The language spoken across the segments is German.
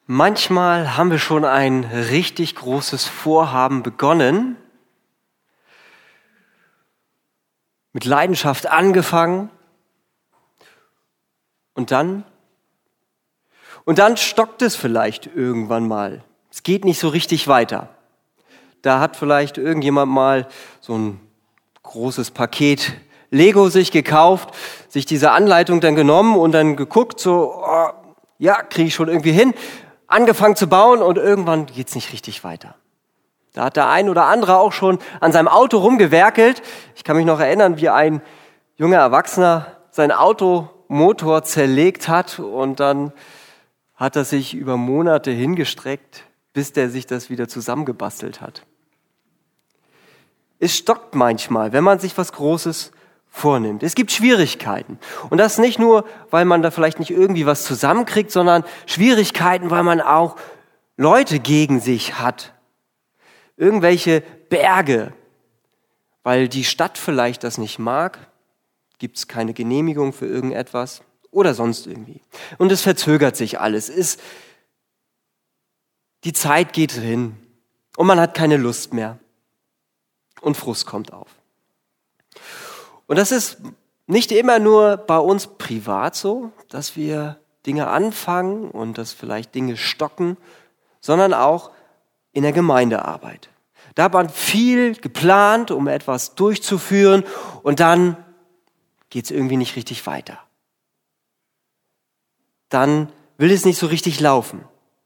Manchmal haben wir schon ein richtig großes Vorhaben begonnen, mit Leidenschaft angefangen und dann stockt es vielleicht irgendwann mal. Es geht nicht so richtig weiter. Da hat vielleicht irgendjemand mal so ein großes Paket Lego sich gekauft, sich diese Anleitung dann genommen und dann geguckt, kriege ich schon irgendwie hin, angefangen zu bauen und irgendwann geht's nicht richtig weiter. Da hat der ein oder andere auch schon an seinem Auto rumgewerkelt. Ich kann mich noch erinnern, wie ein junger Erwachsener sein Automotor zerlegt hat und dann hat er sich über Monate hingestreckt, bis der sich das wieder zusammengebastelt hat. Es stockt manchmal, wenn man sich was Großes vornimmt. Es gibt Schwierigkeiten. Und das nicht nur, weil man da vielleicht nicht irgendwie was zusammenkriegt, sondern Schwierigkeiten, weil man auch Leute gegen sich hat. Irgendwelche Berge, weil die Stadt vielleicht das nicht mag, gibt es keine Genehmigung für irgendetwas oder sonst irgendwie. Und es verzögert sich alles. Die Zeit geht hin und man hat keine Lust mehr. Und Frust kommt auf. Und das ist nicht immer nur bei uns privat so, dass wir Dinge anfangen und dass vielleicht Dinge stocken, sondern auch in der Gemeindearbeit. Da hat man viel geplant, um etwas durchzuführen und dann geht es irgendwie nicht richtig weiter. Dann will es nicht so richtig laufen.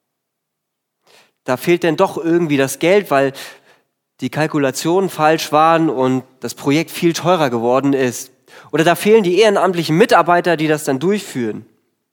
Da fehlt dann doch irgendwie das Geld, weil die Kalkulationen falsch waren und das Projekt viel teurer geworden ist. Oder da fehlen die ehrenamtlichen Mitarbeiter, die das dann durchführen.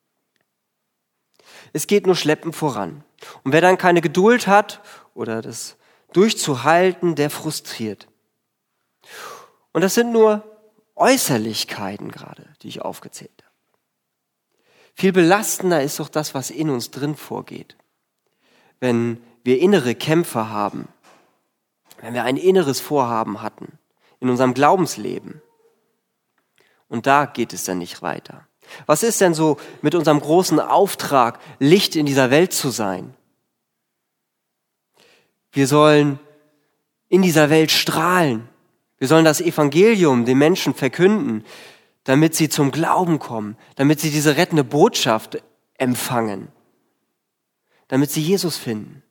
Es geht nur schleppend voran. Und wer dann keine Geduld hat oder das durchzuhalten, der frustriert. Und das sind nur Äußerlichkeiten gerade, die ich aufgezählt habe. Viel belastender ist doch das, was in uns drin vorgeht. Wenn wir innere Kämpfe haben, wenn wir ein inneres Vorhaben hatten in unserem Glaubensleben. Und da geht es dann nicht weiter. Was ist denn so mit unserem großen Auftrag, Licht in dieser Welt zu sein? Wir sollen in dieser Welt strahlen. Wir sollen das Evangelium den Menschen verkünden, damit sie zum Glauben kommen, damit sie diese rettende Botschaft empfangen, damit sie Jesus finden.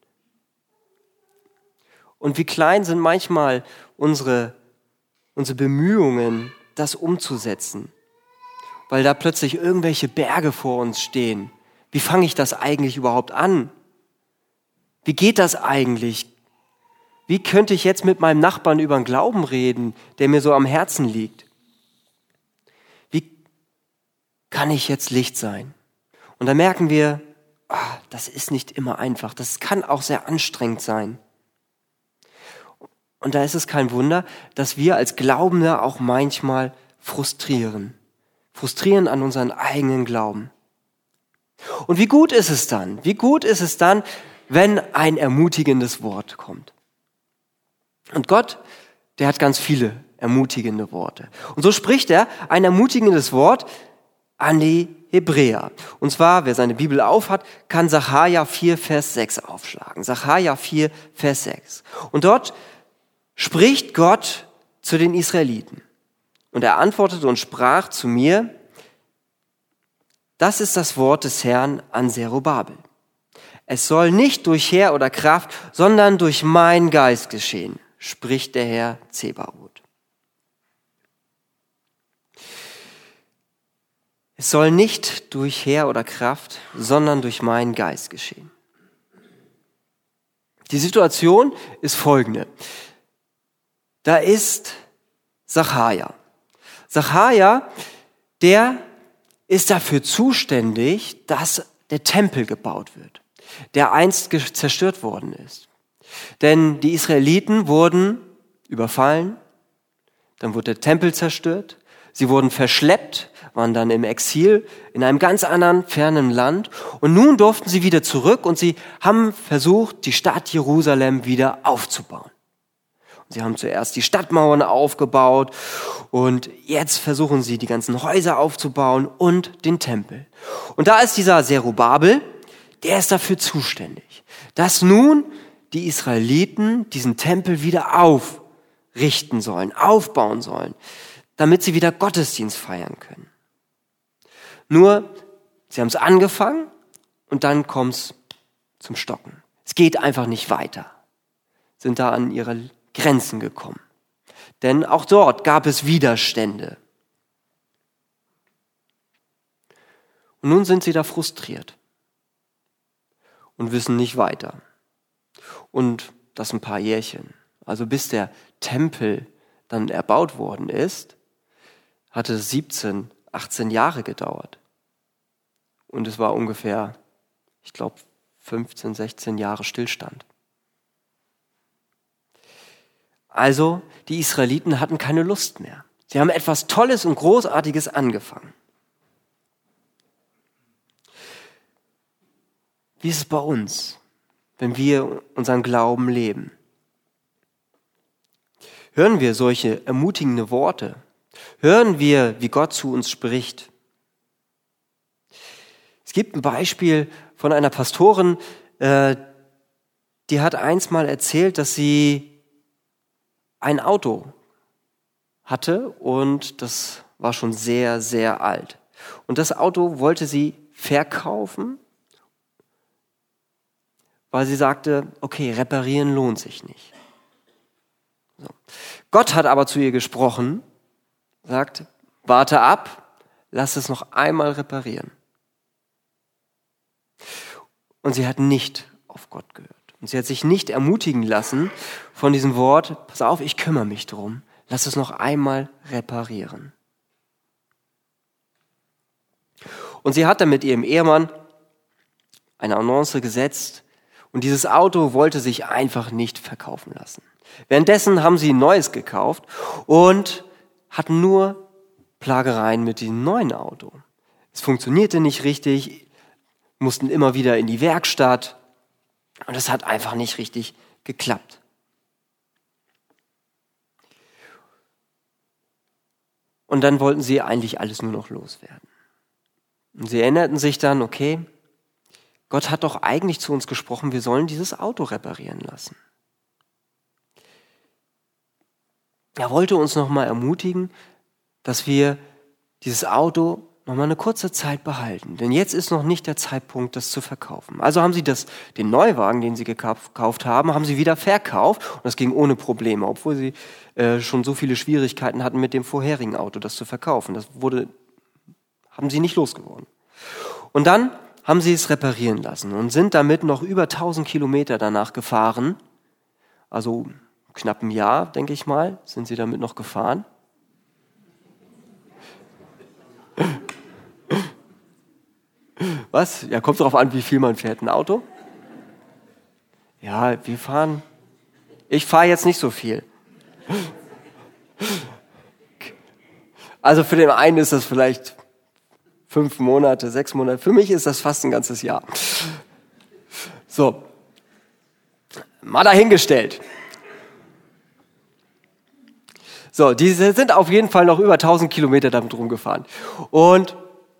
Und wie klein sind manchmal unsere Bemühungen, das umzusetzen, weil da plötzlich irgendwelche Berge vor uns stehen. Wie fange ich das eigentlich überhaupt an? Wie geht das eigentlich? Wie könnte ich jetzt mit meinem Nachbarn über den Glauben reden, der mir so am Herzen liegt? Wie kann ich jetzt Licht sein? Und da merken wir, das ist nicht immer einfach. Das kann auch sehr anstrengend sein. Und da ist es kein Wunder, dass wir als Glaubende auch manchmal frustrieren. Frustrieren an unseren eigenen Glauben. Und wie gut ist es dann? Wie gut ist es dann, wenn ein ermutigendes Wort kommt? Und Gott, der hat ganz viele ermutigende Worte. Und so spricht er ein ermutigendes Wort an die Hebräer. Und zwar, wer seine Bibel aufhat, kann Sacharja 4, Vers 6 aufschlagen. Sacharja 4, Vers 6. Und dort spricht Gott zu den Israeliten. Und er antwortete und sprach zu mir, das ist das Wort des Herrn an Zerubabel. Es soll nicht durch Heer oder Kraft, sondern durch meinen Geist geschehen, spricht der Herr Zebaoth. Es soll nicht durch Heer oder Kraft, sondern durch meinen Geist geschehen. Die Situation ist folgende. Da ist Sacharja. Sacharja, der ist dafür zuständig, dass der Tempel gebaut wird, der einst zerstört worden ist. Denn die Israeliten wurden überfallen, dann wurde der Tempel zerstört, sie wurden verschleppt, waren dann im Exil in einem ganz anderen, fernen Land und nun durften sie wieder zurück und sie haben versucht, die Stadt Jerusalem wieder aufzubauen. Sie haben zuerst die Stadtmauern aufgebaut und jetzt versuchen sie, die ganzen Häuser aufzubauen und den Tempel. Und da ist dieser Zerubabel, der ist dafür zuständig, dass nun die Israeliten diesen Tempel wieder aufrichten sollen, aufbauen sollen, damit sie wieder Gottesdienst feiern können. Nur, sie haben es angefangen und dann kommt es zum Stocken. Es geht einfach nicht weiter. Sind da an ihre Grenzen gekommen. Denn auch dort gab es Widerstände. Und nun sind sie da frustriert und wissen nicht weiter. Und das ein paar Jährchen. Also bis der Tempel dann erbaut worden ist, hatte es 17, 18 Jahre gedauert. Und es war ungefähr, ich glaube, 15, 16 Jahre Stillstand. Also, die Israeliten hatten keine Lust mehr. Sie haben etwas Tolles und Großartiges angefangen. Wie ist es bei uns, wenn wir unseren Glauben leben? Hören wir solche ermutigende Worte? Hören wir, wie Gott zu uns spricht? Es gibt ein Beispiel von einer Pastorin, die hat einst mal erzählt, dass sie ein Auto hatte und das war schon sehr, sehr alt. Und das Auto wollte sie verkaufen, weil sie sagte, okay, reparieren lohnt sich nicht. So. Gott hat aber zu ihr gesprochen, sagt, warte ab, lass es noch einmal reparieren. Und sie hat nicht auf Gott gehört. Und sie hat sich nicht ermutigen lassen von diesem Wort, pass auf, ich kümmere mich drum, lass es noch einmal reparieren. Und sie hat dann mit ihrem Ehemann eine Annonce gesetzt und dieses Auto wollte sich einfach nicht verkaufen lassen. Währenddessen haben sie ein neues gekauft und hatten nur Plagereien mit dem neuen Auto. Es funktionierte nicht richtig, mussten immer wieder in die Werkstatt und es hat einfach nicht richtig geklappt. Und dann wollten sie eigentlich alles nur noch loswerden. Und sie erinnerten sich dann, okay, Gott hat doch eigentlich zu uns gesprochen, wir sollen dieses Auto reparieren lassen. Er wollte uns nochmal ermutigen, dass wir dieses Auto nochmal eine kurze Zeit behalten. Denn jetzt ist noch nicht der Zeitpunkt, das zu verkaufen. Also haben sie den Neuwagen, den sie gekauft haben, haben sie wieder verkauft. Und das ging ohne Probleme, obwohl sie schon so viele Schwierigkeiten hatten mit dem vorherigen Auto, das zu verkaufen. Haben sie nicht losgeworden. Und dann haben sie es reparieren lassen und sind damit noch über 1000 Kilometer danach gefahren. Also knapp ein Jahr, denke ich mal, sind sie damit noch gefahren. Was? Ja, kommt darauf an, wie viel man fährt. Ein Auto? Ja, ich fahre jetzt nicht so viel. Also für den einen ist das vielleicht 5 Monate, 6 Monate. Für mich ist das fast ein ganzes Jahr. So, mal dahingestellt. So, die sind auf jeden Fall noch über 1000 Kilometer damit rumgefahren. Und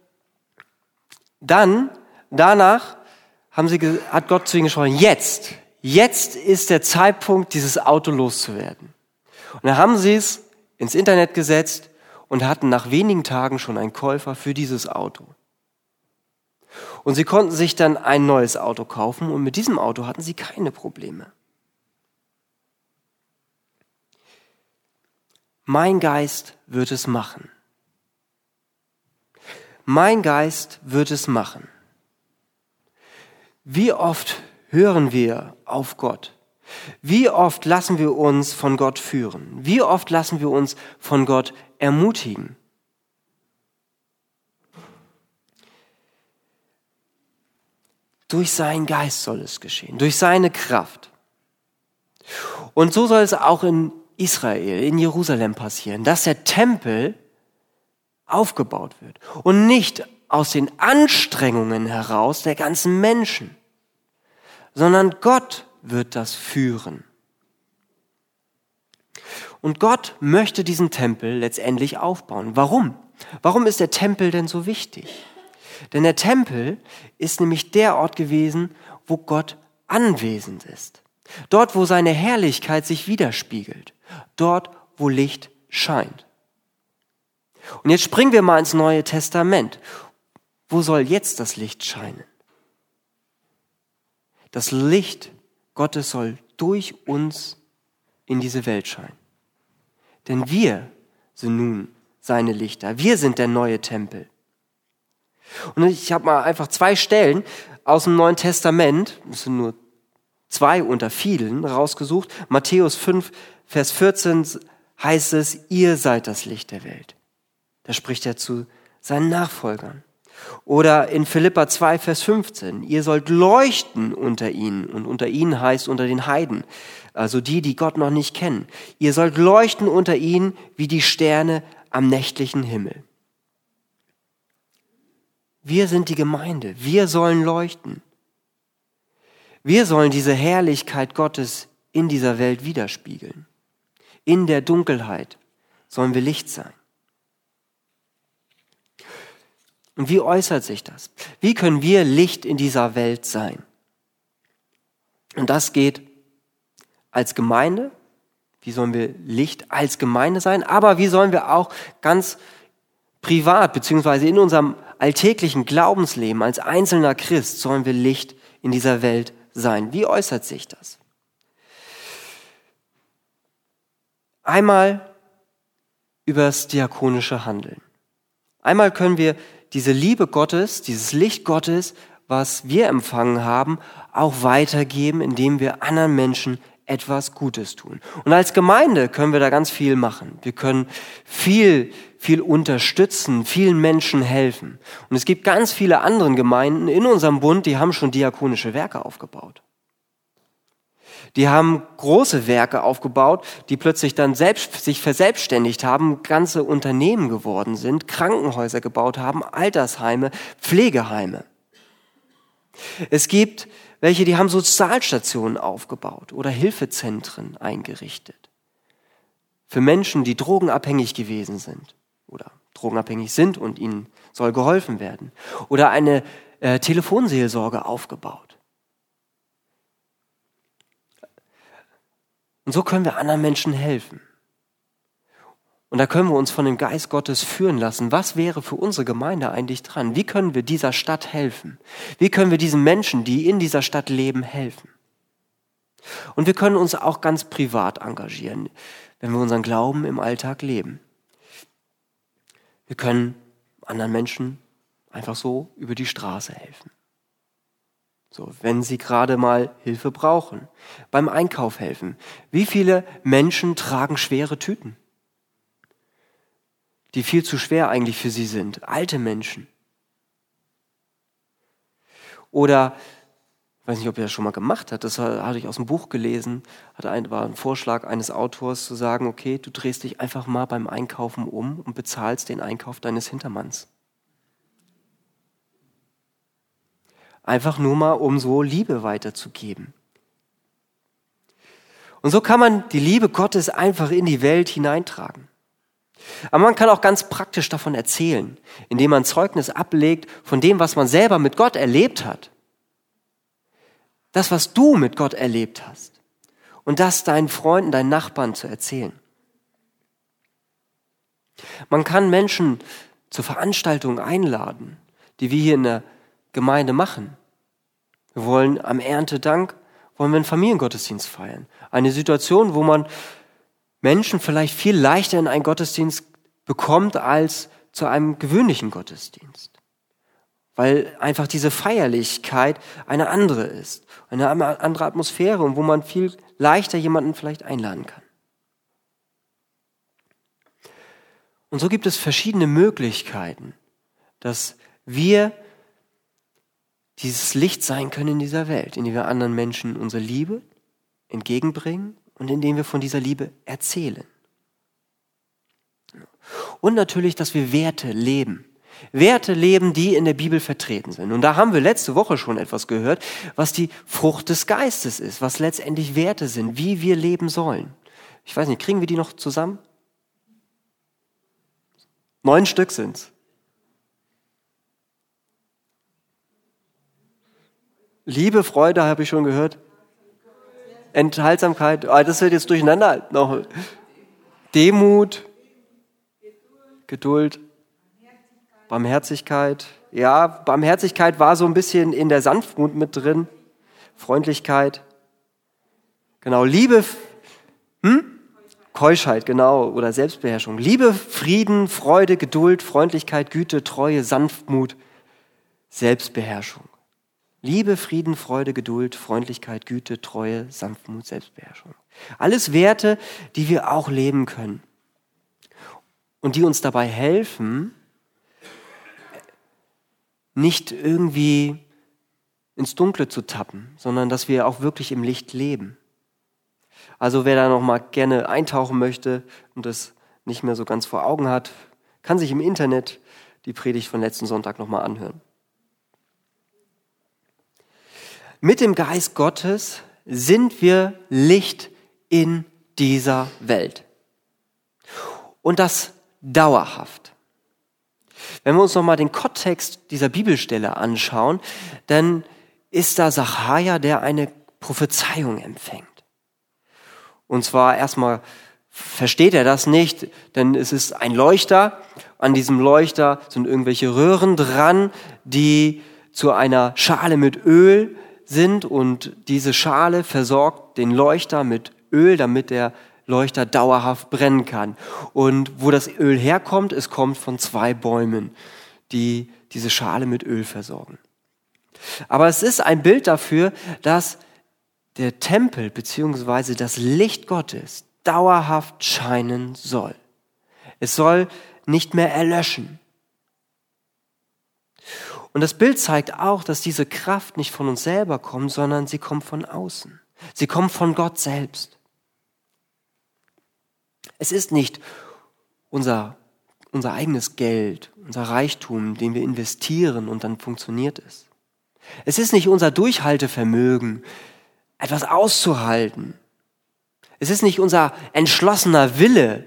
dann, danach hat Gott zu ihnen gesprochen, jetzt ist der Zeitpunkt, dieses Auto loszuwerden. Und dann haben sie es ins Internet gesetzt und hatten nach wenigen Tagen schon einen Käufer für dieses Auto. Und sie konnten sich dann ein neues Auto kaufen und mit diesem Auto hatten sie keine Probleme. Mein Geist wird es machen. Mein Geist wird es machen. Wie oft hören wir auf Gott? Wie oft lassen wir uns von Gott führen? Wie oft lassen wir uns von Gott ermutigen? Durch seinen Geist soll es geschehen, durch seine Kraft. Und so soll es auch in Israel, in Jerusalem passieren, dass der Tempel aufgebaut wird und nicht aus den Anstrengungen heraus der ganzen Menschen, sondern Gott wird das führen. Und Gott möchte diesen Tempel letztendlich aufbauen. Warum? Warum ist der Tempel denn so wichtig? Denn der Tempel ist nämlich der Ort gewesen, wo Gott anwesend ist. Dort, wo seine Herrlichkeit sich widerspiegelt. Dort, wo Licht scheint. Und jetzt springen wir mal ins Neue Testament. Wo soll jetzt das Licht scheinen? Das Licht Gottes soll durch uns in diese Welt scheinen. Denn wir sind nun seine Lichter. Wir sind der neue Tempel. Und ich habe mal einfach 2 Stellen aus dem Neuen Testament, das sind nur 2 unter vielen, rausgesucht. Matthäus 5, Vers 14 heißt es, ihr seid das Licht der Welt. Da spricht er zu seinen Nachfolgern. Oder in Philipper 2, Vers 15, ihr sollt leuchten unter ihnen. Und unter ihnen heißt unter den Heiden, also die Gott noch nicht kennen. Ihr sollt leuchten unter ihnen wie die Sterne am nächtlichen Himmel. Wir sind die Gemeinde. Wir sollen leuchten. Wir sollen diese Herrlichkeit Gottes in dieser Welt widerspiegeln. In der Dunkelheit sollen wir Licht sein. Und wie äußert sich das? Wie können wir Licht in dieser Welt sein? Und das geht als Gemeinde. Wie sollen wir Licht als Gemeinde sein? Aber wie sollen wir auch ganz privat, beziehungsweise in unserem alltäglichen Glaubensleben als einzelner Christ, sollen wir Licht in dieser Welt sein? Wie äußert sich das? Einmal über das diakonische Handeln. Einmal können wir diese Liebe Gottes, dieses Licht Gottes, was wir empfangen haben, auch weitergeben, indem wir anderen Menschen etwas Gutes tun. Und als Gemeinde können wir da ganz viel machen. Wir können viel unterstützen, vielen Menschen helfen. Und es gibt ganz viele andere Gemeinden in unserem Bund, die haben schon diakonische Werke aufgebaut. Die haben große Werke aufgebaut, die plötzlich dann selbst sich verselbstständigt haben, ganze Unternehmen geworden sind, Krankenhäuser gebaut haben, Altersheime, Pflegeheime. Es gibt welche, die haben Sozialstationen aufgebaut oder Hilfezentren eingerichtet. Für Menschen, die drogenabhängig gewesen sind oder drogenabhängig sind und ihnen soll geholfen werden. Oder eine Telefonseelsorge aufgebaut. Und so können wir anderen Menschen helfen. Und da können wir uns von dem Geist Gottes führen lassen. Was wäre für unsere Gemeinde eigentlich dran? Wie können wir dieser Stadt helfen? Wie können wir diesen Menschen, die in dieser Stadt leben, helfen? Und wir können uns auch ganz privat engagieren, wenn wir unseren Glauben im Alltag leben. Wir können anderen Menschen einfach so über die Straße helfen. So, wenn sie gerade mal Hilfe brauchen, beim Einkauf helfen. Wie viele Menschen tragen schwere Tüten, die viel zu schwer eigentlich für sie sind? Alte Menschen. Oder, ich weiß nicht, ob ihr das schon mal gemacht habt, das hatte ich aus dem Buch gelesen, war ein Vorschlag eines Autors zu sagen, okay, du drehst dich einfach mal beim Einkaufen um und bezahlst den Einkauf deines Hintermanns. Einfach nur mal, um so Liebe weiterzugeben. Und so kann man die Liebe Gottes einfach in die Welt hineintragen. Aber man kann auch ganz praktisch davon erzählen, indem man Zeugnis ablegt von dem, was man selber mit Gott erlebt hat. Das, was du mit Gott erlebt hast. Und das deinen Freunden, deinen Nachbarn zu erzählen. Man kann Menschen zur Veranstaltung einladen, die wir hier in der Gemeinde machen. Wir wollen am Erntedank einen Familiengottesdienst feiern. Eine Situation, wo man Menschen vielleicht viel leichter in einen Gottesdienst bekommt als zu einem gewöhnlichen Gottesdienst. Weil einfach diese Feierlichkeit eine andere ist. Eine andere Atmosphäre und wo man viel leichter jemanden vielleicht einladen kann. Und so gibt es verschiedene Möglichkeiten, dass wir dieses Licht sein können in dieser Welt, indem wir anderen Menschen unsere Liebe entgegenbringen und indem wir von dieser Liebe erzählen. Und natürlich, dass wir Werte leben. Werte leben, die in der Bibel vertreten sind. Und da haben wir letzte Woche schon etwas gehört, was die Frucht des Geistes ist, was letztendlich Werte sind, wie wir leben sollen. Ich weiß nicht, kriegen wir die noch zusammen? 9 Stück sind's. Liebe, Freude habe ich schon gehört. Enthaltsamkeit, das wird jetzt durcheinander noch. Demut, Geduld, Barmherzigkeit. Ja, Barmherzigkeit war so ein bisschen in der Sanftmut mit drin. Freundlichkeit. Genau, Liebe, Keuschheit, genau, oder Selbstbeherrschung. Liebe, Frieden, Freude, Geduld, Freundlichkeit, Güte, Treue, Sanftmut, Selbstbeherrschung. Liebe, Frieden, Freude, Geduld, Freundlichkeit, Güte, Treue, Sanftmut, Selbstbeherrschung. Alles Werte, die wir auch leben können und die uns dabei helfen, nicht irgendwie ins Dunkle zu tappen, sondern dass wir auch wirklich im Licht leben. Also wer da noch mal gerne eintauchen möchte und das nicht mehr so ganz vor Augen hat, kann sich im Internet die Predigt von letzten Sonntag noch mal anhören. Mit dem Geist Gottes sind wir Licht in dieser Welt. Und das dauerhaft. Wenn wir uns nochmal den Kontext dieser Bibelstelle anschauen, dann ist da Sacharja, der eine Prophezeiung empfängt. Und zwar erstmal versteht er das nicht, denn es ist ein Leuchter. An diesem Leuchter sind irgendwelche Röhren dran, die zu einer Schale mit Öl sind, und diese Schale versorgt den Leuchter mit Öl, damit der Leuchter dauerhaft brennen kann. Und wo das Öl herkommt, es kommt von 2 Bäumen, die diese Schale mit Öl versorgen. Aber es ist ein Bild dafür, dass der Tempel bzw. das Licht Gottes dauerhaft scheinen soll. Es soll nicht mehr erlöschen. Und das Bild zeigt auch, dass diese Kraft nicht von uns selber kommt, sondern sie kommt von außen. Sie kommt von Gott selbst. Es ist nicht unser eigenes Geld, unser Reichtum, den wir investieren und dann funktioniert es. Es ist nicht unser Durchhaltevermögen, etwas auszuhalten. Es ist nicht unser entschlossener Wille,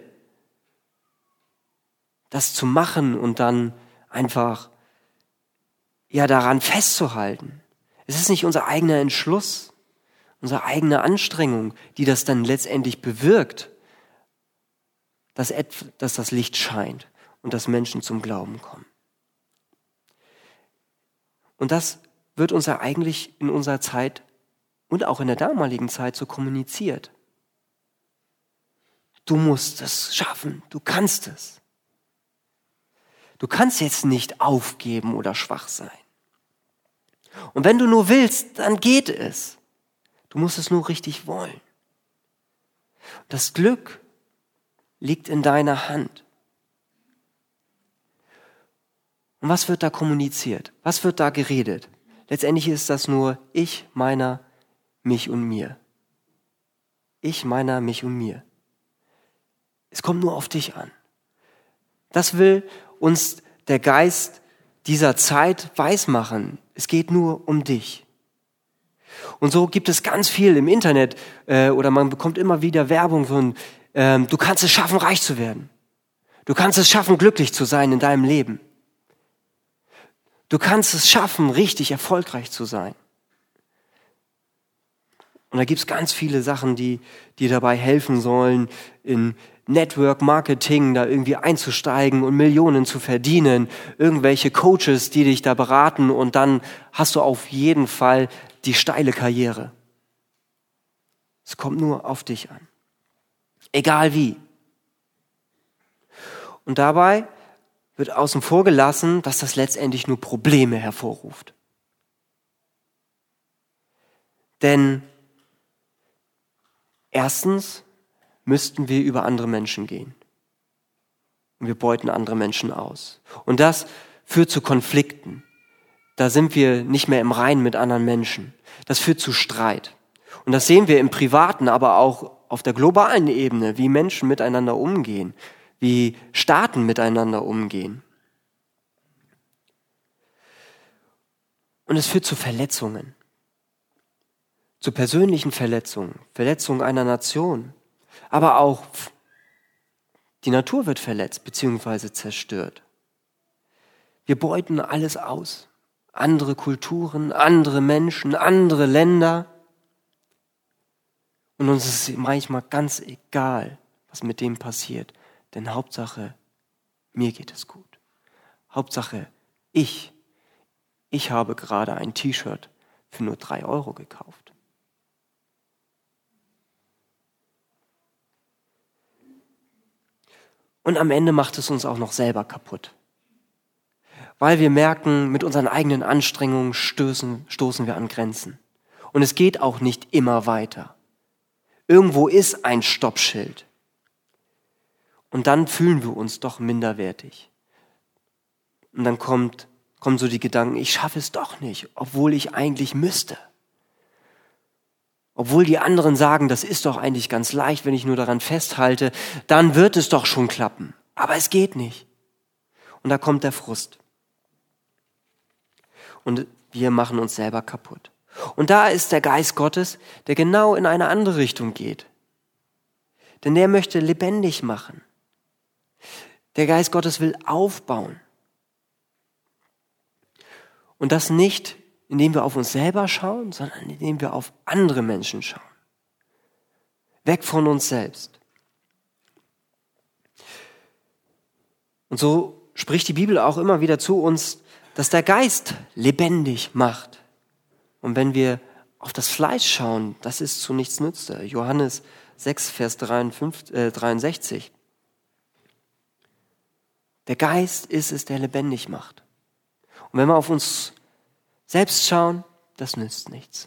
das zu machen und dann einfach daran festzuhalten. Es ist nicht unser eigener Entschluss, unsere eigene Anstrengung, die das dann letztendlich bewirkt, dass das Licht scheint und dass Menschen zum Glauben kommen. Und das wird uns ja eigentlich in unserer Zeit und auch in der damaligen Zeit so kommuniziert. Du musst es schaffen, du kannst es. Du kannst jetzt nicht aufgeben oder schwach sein. Und wenn du nur willst, dann geht es. Du musst es nur richtig wollen. Das Glück liegt in deiner Hand. Und was wird da kommuniziert? Was wird da geredet? Letztendlich ist das nur ich, meiner, mich und mir. Ich, meiner, mich und mir. Es kommt nur auf dich an. Das will uns der Geist dieser Zeit weismachen. Es geht nur um dich. Und so gibt es ganz viel im Internet oder man bekommt immer wieder Werbung von, du kannst es schaffen, reich zu werden. Du kannst es schaffen, glücklich zu sein in deinem Leben. Du kannst es schaffen, richtig erfolgreich zu sein. Und da gibt es ganz viele Sachen, die dir dabei helfen sollen, in Network Marketing da irgendwie einzusteigen und Millionen zu verdienen. Irgendwelche Coaches, die dich da beraten, und dann hast du auf jeden Fall die steile Karriere. Es kommt nur auf dich an. Egal wie. Und dabei wird außen vor gelassen, dass das letztendlich nur Probleme hervorruft. Denn erstens müssten wir über andere Menschen gehen. Und wir beuten andere Menschen aus. Und das führt zu Konflikten. Da sind wir nicht mehr im Reinen mit anderen Menschen. Das führt zu Streit. Und das sehen wir im Privaten, aber auch auf der globalen Ebene, wie Menschen miteinander umgehen, wie Staaten miteinander umgehen. Und es führt zu Verletzungen. Zu persönlichen Verletzungen, Verletzungen einer Nation. Aber auch die Natur wird verletzt bzw. zerstört. Wir beuten alles aus. andere Kulturen, andere Menschen, andere Länder. Und uns ist manchmal ganz egal, was mit dem passiert. Denn Hauptsache, mir geht es gut. Hauptsache, ich habe gerade ein T-Shirt für nur 3 Euro gekauft. Und am Ende macht es uns auch noch selber kaputt. Weil wir merken, mit unseren eigenen Anstrengungen stoßen wir an Grenzen. Und es geht auch nicht immer weiter. Irgendwo ist ein Stoppschild. Und dann fühlen wir uns doch minderwertig. Und dann kommen so die Gedanken, ich schaffe es doch nicht, obwohl ich eigentlich müsste. Obwohl die anderen sagen, das ist doch eigentlich ganz leicht, wenn ich nur daran festhalte, dann wird es doch schon klappen. Aber es geht nicht. Und da kommt der Frust. Und wir machen uns selber kaputt. Und da ist der Geist Gottes, der genau in eine andere Richtung geht. Denn der möchte lebendig machen. Der Geist Gottes will aufbauen. Und das nicht, indem wir auf uns selber schauen, sondern indem wir auf andere Menschen schauen. Weg von uns selbst. Und so spricht die Bibel auch immer wieder zu uns, dass der Geist lebendig macht. Und wenn wir auf das Fleisch schauen, das ist zu nichts nütze. Johannes 6, Vers 63. Der Geist ist es, der lebendig macht. Und wenn wir auf uns selbst schauen, das nützt nichts.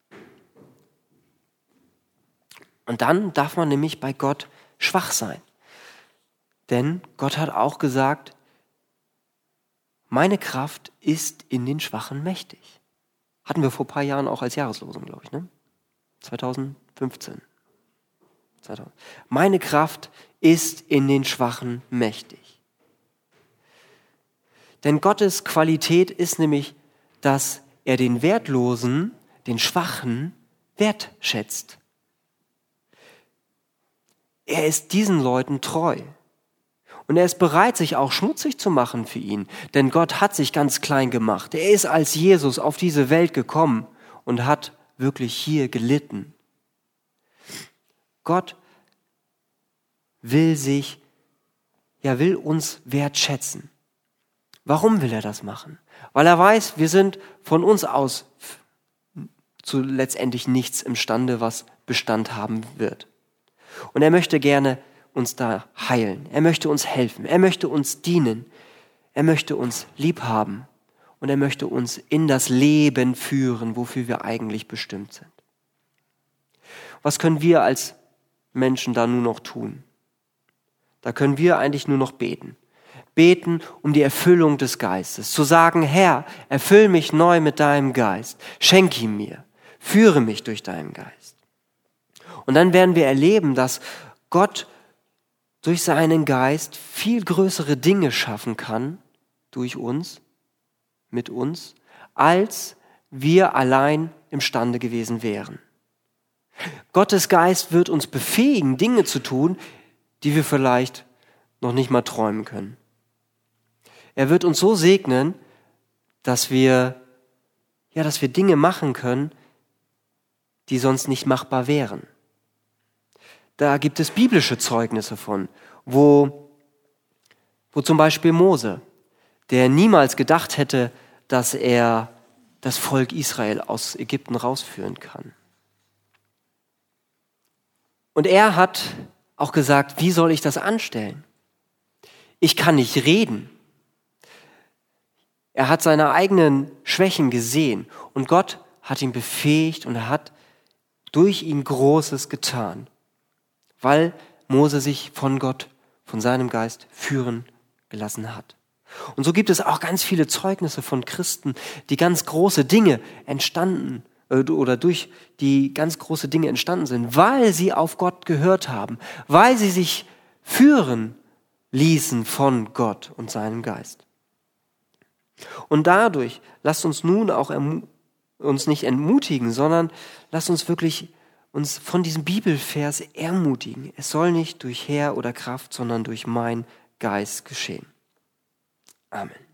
Und dann darf man nämlich bei Gott schwach sein. Denn Gott hat auch gesagt, meine Kraft ist in den Schwachen mächtig. Hatten wir vor ein paar Jahren auch als Jahreslosung, glaube ich, ne? 2015. Meine Kraft ist in den Schwachen mächtig. Denn Gottes Qualität ist nämlich, dass er den Wertlosen, den Schwachen wertschätzt. Er ist diesen Leuten treu. Und er ist bereit, sich auch schmutzig zu machen für ihn. Denn Gott hat sich ganz klein gemacht. Er ist als Jesus auf diese Welt gekommen und hat wirklich hier gelitten. Gott will uns wertschätzen. Warum will er das machen? Weil er weiß, wir sind von uns aus zu letztendlich nichts imstande, was Bestand haben wird. Und er möchte gerne uns da heilen. Er möchte uns helfen. Er möchte uns dienen. Er möchte uns lieb haben. Und er möchte uns in das Leben führen, wofür wir eigentlich bestimmt sind. Was können wir als Menschen da nur noch tun? Da können wir eigentlich nur noch beten. Beten um die Erfüllung des Geistes. Zu sagen, Herr, erfüll mich neu mit deinem Geist. Schenk ihn mir. Führe mich durch deinen Geist. Und dann werden wir erleben, dass Gott durch seinen Geist viel größere Dinge schaffen kann, durch uns, mit uns, als wir allein imstande gewesen wären. Gottes Geist wird uns befähigen, Dinge zu tun, die wir vielleicht noch nicht mal träumen können. Er wird uns so segnen, dass wir Dinge machen können, die sonst nicht machbar wären. Da gibt es biblische Zeugnisse von, wo zum Beispiel Mose, der niemals gedacht hätte, dass er das Volk Israel aus Ägypten rausführen kann. Und er hat auch gesagt, wie soll ich das anstellen? Ich kann nicht reden. Er hat seine eigenen Schwächen gesehen und Gott hat ihn befähigt und er hat durch ihn Großes getan, weil Mose sich von Gott, von seinem Geist führen gelassen hat. Und so gibt es auch ganz viele Zeugnisse von Christen, die ganz große Dinge entstanden oder durch die ganz große Dinge entstanden sind, weil sie auf Gott gehört haben, weil sie sich führen ließen von Gott und seinem Geist. Und dadurch lasst uns nun auch uns nicht entmutigen, sondern lasst uns wirklich uns von diesem Bibelvers ermutigen. Es soll nicht durch Heer oder Kraft, sondern durch mein Geist geschehen. Amen.